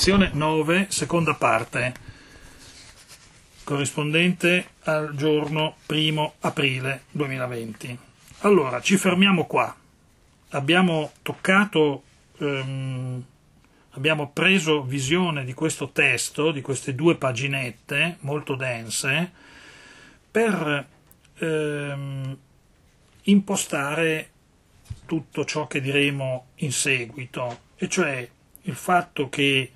lezione 9, seconda parte, corrispondente al giorno 1 aprile 2020. Allora, ci fermiamo qua. Abbiamo toccato, abbiamo preso visione di questo testo, di queste 2 paginette molto dense, per impostare tutto ciò che diremo in seguito, e cioè il fatto che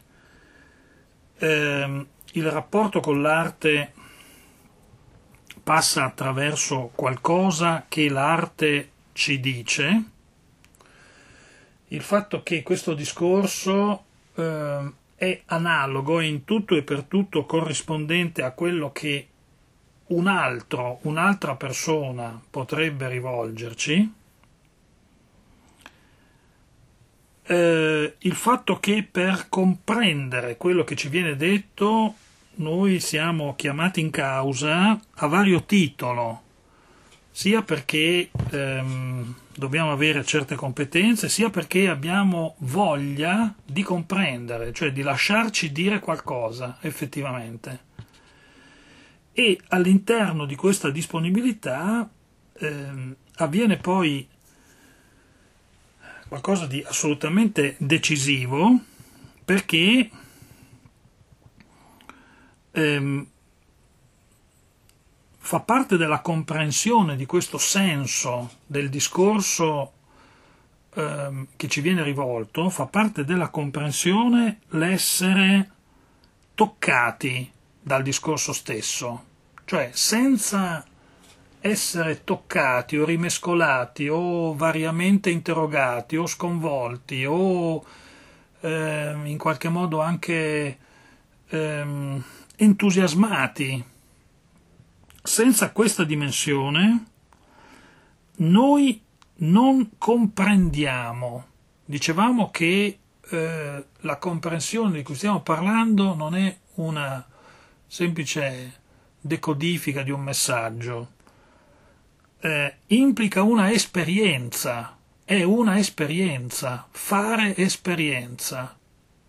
il rapporto con l'arte passa attraverso qualcosa che l'arte ci dice, il fatto che questo discorso è analogo e in tutto e per tutto corrispondente a quello che un'altra persona potrebbe rivolgerci, il fatto che per comprendere quello che ci viene detto noi siamo chiamati in causa a vario titolo, sia perché dobbiamo avere certe competenze, sia perché abbiamo voglia di comprendere, cioè di lasciarci dire qualcosa effettivamente. E all'interno di questa disponibilità avviene poi qualcosa di assolutamente decisivo, perché fa parte della comprensione di questo senso del discorso che ci viene rivolto, fa parte della comprensione l'essere toccati dal discorso stesso, cioè senza essere toccati o rimescolati o variamente interrogati o sconvolti o in qualche modo anche entusiasmati. Senza questa dimensione noi non comprendiamo. Dicevamo che la comprensione di cui stiamo parlando non è una semplice decodifica di un messaggio, implica una esperienza, è una esperienza, fare esperienza.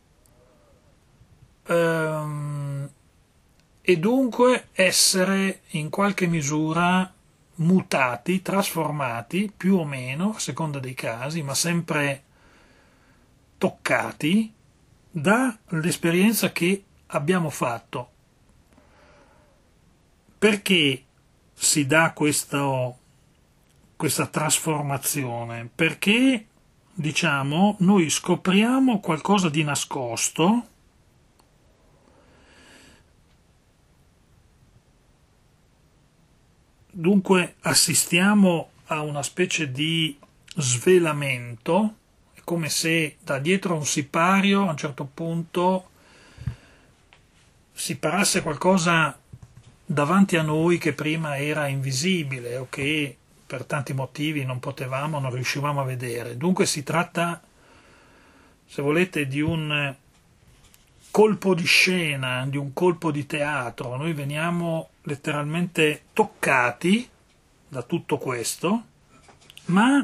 E dunque essere in qualche misura mutati, trasformati, più o meno, a seconda dei casi, ma sempre toccati dall'esperienza che abbiamo fatto. Perché si dà questa trasformazione? Perché, diciamo, noi scopriamo qualcosa di nascosto, dunque assistiamo a una specie di svelamento, è come se da dietro a un sipario a un certo punto si parasse qualcosa davanti a noi che prima era invisibile o che per tanti motivi non riuscivamo a vedere. Dunque si tratta, se volete, di un colpo di scena, di un colpo di teatro. Noi veniamo letteralmente toccati da tutto questo, ma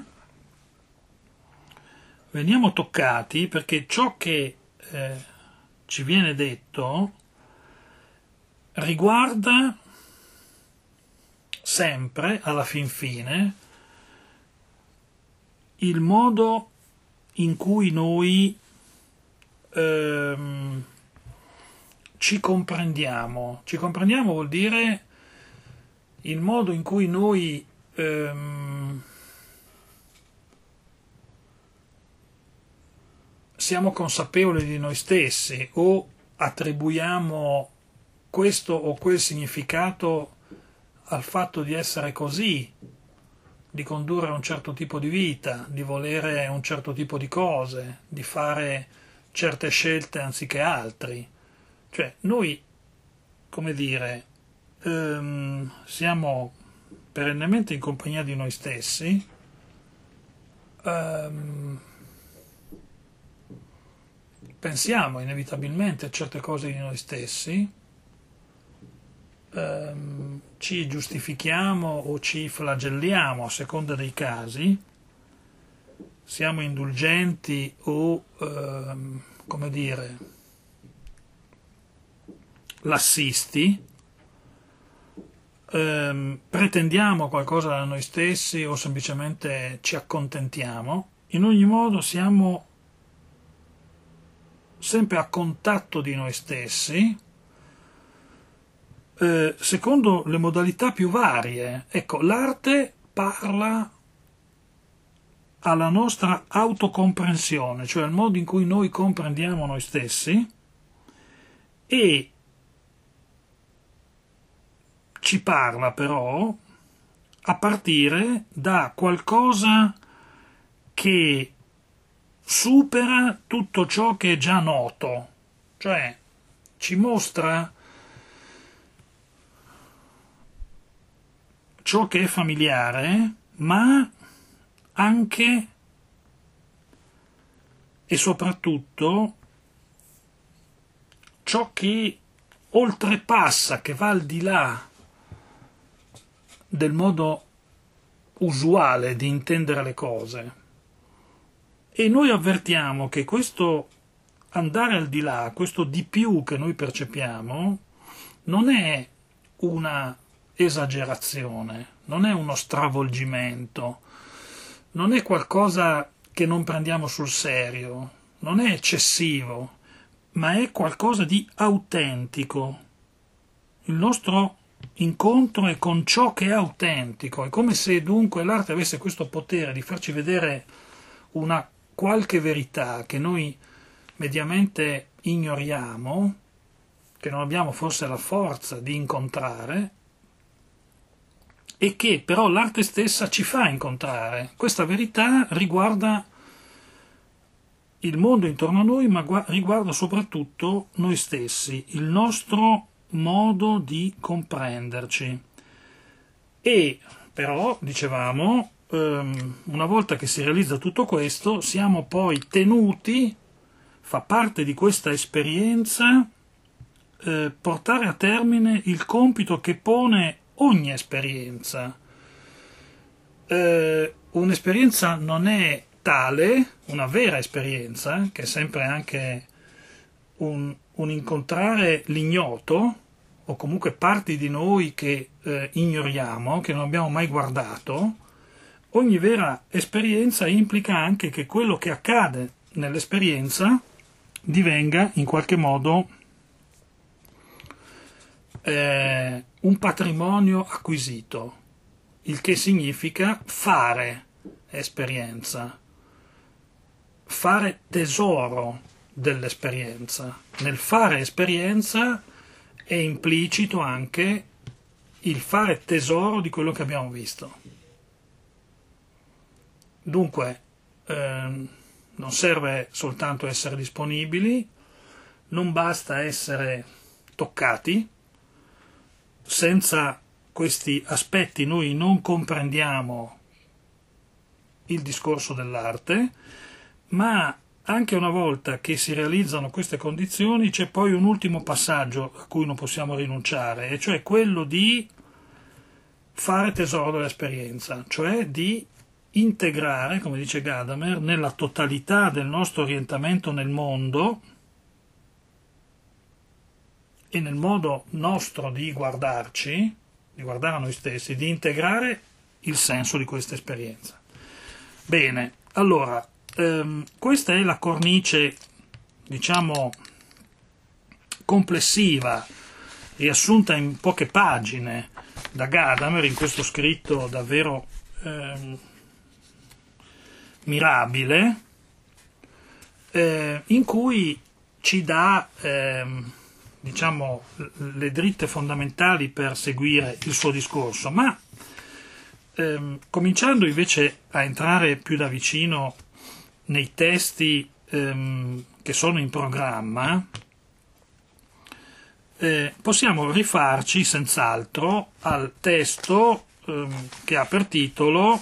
veniamo toccati perché ciò che ci viene detto riguarda sempre, alla fin fine, il modo in cui noi ci comprendiamo. Ci comprendiamo vuol dire il modo in cui noi siamo consapevoli di noi stessi o attribuiamo questo o quel significato al fatto di essere così, di condurre un certo tipo di vita, di volere un certo tipo di cose, di fare certe scelte anziché altri. Cioè noi, come dire, siamo perennemente in compagnia di noi stessi, pensiamo inevitabilmente a certe cose di noi stessi, ci giustifichiamo o ci flagelliamo a seconda dei casi, siamo indulgenti o, come dire, lassisti, pretendiamo qualcosa da noi stessi o semplicemente ci accontentiamo. In ogni modo siamo sempre a contatto di noi stessi, secondo le modalità più varie. Ecco, l'arte parla alla nostra autocomprensione, cioè al modo in cui noi comprendiamo noi stessi, e ci parla però a partire da qualcosa che supera tutto ciò che è già noto, cioè ci mostra ciò che è familiare, ma anche e soprattutto ciò che oltrepassa, che va al di là del modo usuale di intendere le cose. E noi avvertiamo che questo andare al di là, questo di più che noi percepiamo, non è una esagerazione, non è uno stravolgimento, non è qualcosa che non prendiamo sul serio, non è eccessivo, ma è qualcosa di autentico. Il nostro incontro è con ciò che è autentico, è come se dunque l'arte avesse questo potere di farci vedere una qualche verità che noi mediamente ignoriamo, che non abbiamo forse la forza di incontrare, e che però l'arte stessa ci fa incontrare. Questa verità riguarda il mondo intorno a noi, ma riguarda soprattutto noi stessi, il nostro modo di comprenderci. E però, dicevamo, una volta che si realizza tutto questo, siamo poi tenuti, fa parte di questa esperienza, portare a termine il compito che pone ogni esperienza. Un'esperienza non è tale, una vera esperienza, che è sempre anche un incontrare l'ignoto, o comunque parti di noi che ignoriamo, che non abbiamo mai guardato. Ogni vera esperienza implica anche che quello che accade nell'esperienza divenga in qualche modo un patrimonio acquisito, il che significa fare esperienza, fare tesoro dell'esperienza. Nel fare esperienza è implicito anche il fare tesoro di quello che abbiamo visto. Dunque, non serve soltanto essere disponibili, non basta essere toccati. Senza questi aspetti noi non comprendiamo il discorso dell'arte, ma anche una volta che si realizzano queste condizioni c'è poi un ultimo passaggio a cui non possiamo rinunciare, e cioè quello di fare tesoro dell'esperienza, cioè di integrare, come dice Gadamer, nella totalità del nostro orientamento nel mondo e nel modo nostro di guardarci, di guardare a noi stessi, di integrare il senso di questa esperienza. Bene, allora, questa è la cornice, diciamo, complessiva, riassunta in poche pagine da Gadamer, in questo scritto davvero mirabile, in cui ci dà diciamo le dritte fondamentali per seguire il suo discorso, ma cominciando invece a entrare più da vicino nei testi che sono in programma, possiamo rifarci senz'altro al testo che ha per titolo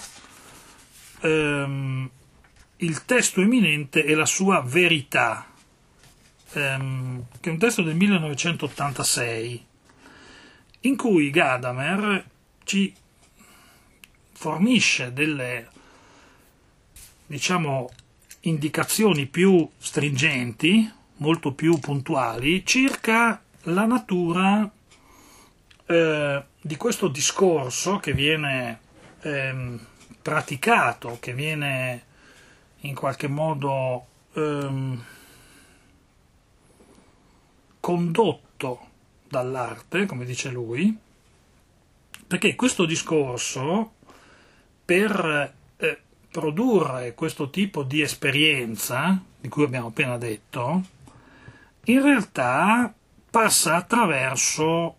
Il testo eminente e la sua verità, che è un testo del 1986, in cui Gadamer ci fornisce delle, diciamo, indicazioni più stringenti, molto più puntuali, circa la natura di questo discorso che viene praticato, che viene in qualche modo condotto dall'arte, come dice lui, perché questo discorso, per produrre questo tipo di esperienza, di cui abbiamo appena detto, in realtà passa attraverso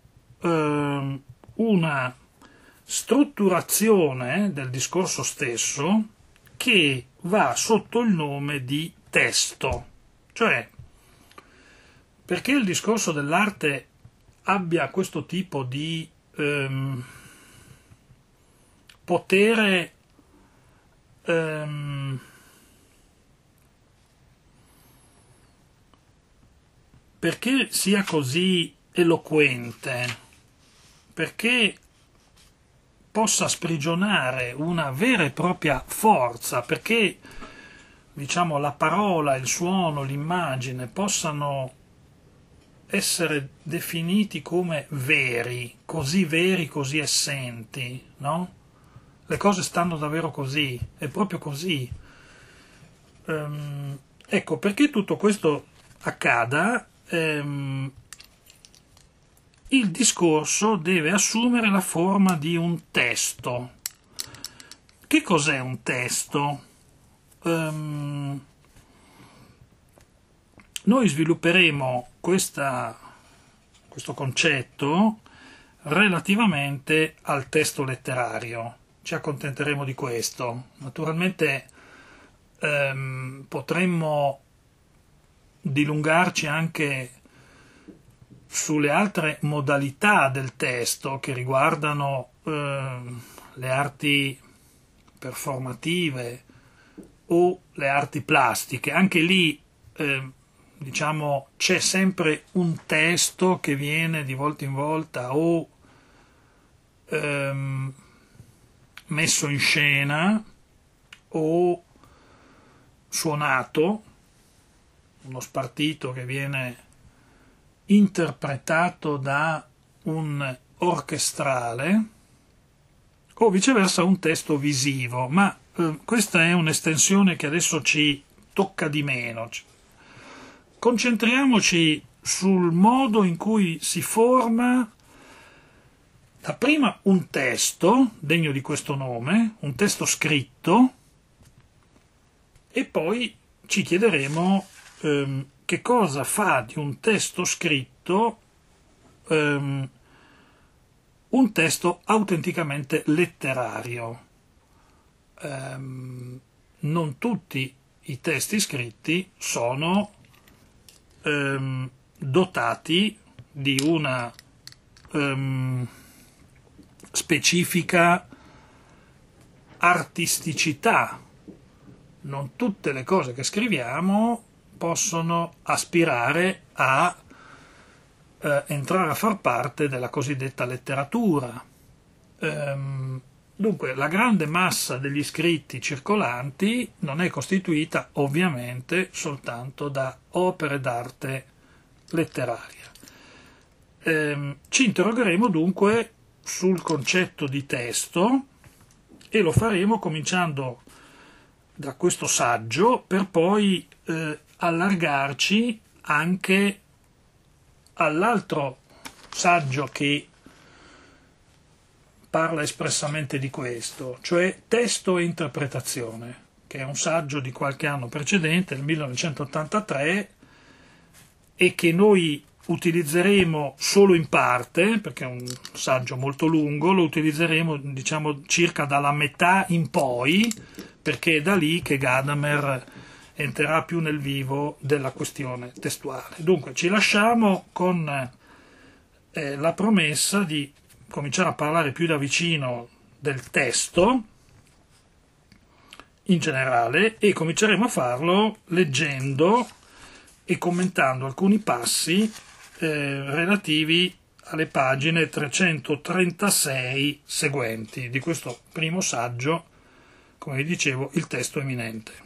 una strutturazione del discorso stesso che va sotto il nome di testo. Cioè, perché il discorso dell'arte abbia questo tipo di potere perché sia così eloquente, perché possa sprigionare una vera e propria forza, perché diciamo la parola, il suono, l'immagine possano essere definiti come veri, così essenti, no? Le cose stanno davvero così, è proprio così. Ecco, perché tutto questo accada, il discorso deve assumere la forma di un testo. Che cos'è un testo? Noi svilupperemo questo concetto relativamente al testo letterario. Ci accontenteremo di questo. Naturalmente potremmo dilungarci anche sulle altre modalità del testo che riguardano le arti performative o le arti plastiche. Anche lì diciamo c'è sempre un testo che viene di volta in volta o messo in scena o suonato, uno spartito che viene interpretato da un orchestrale o viceversa un testo visivo, ma questa è un'estensione che adesso ci tocca di meno. Concentriamoci sul modo in cui si forma dapprima un testo degno di questo nome, un testo scritto, e poi ci chiederemo che cosa fa di un testo scritto un testo autenticamente letterario. Non tutti i testi scritti sono dotati di una specifica artisticità. Non tutte le cose che scriviamo possono aspirare a entrare a far parte della cosiddetta letteratura. Dunque, la grande massa degli scritti circolanti non è costituita ovviamente soltanto da opere d'arte letteraria. Ci interrogheremo dunque sul concetto di testo e lo faremo cominciando da questo saggio per poi allargarci anche all'altro saggio che parla espressamente di questo, cioè Testo e interpretazione, che è un saggio di qualche anno precedente, del 1983, e che noi utilizzeremo solo in parte, perché è un saggio molto lungo, lo utilizzeremo diciamo circa dalla metà in poi, perché è da lì che Gadamer entrerà più nel vivo della questione testuale. Dunque ci lasciamo con la promessa di cominciare a parlare più da vicino del testo in generale, e cominceremo a farlo leggendo e commentando alcuni passi relativi alle pagine 336 seguenti di questo primo saggio, come vi dicevo, il testo eminente.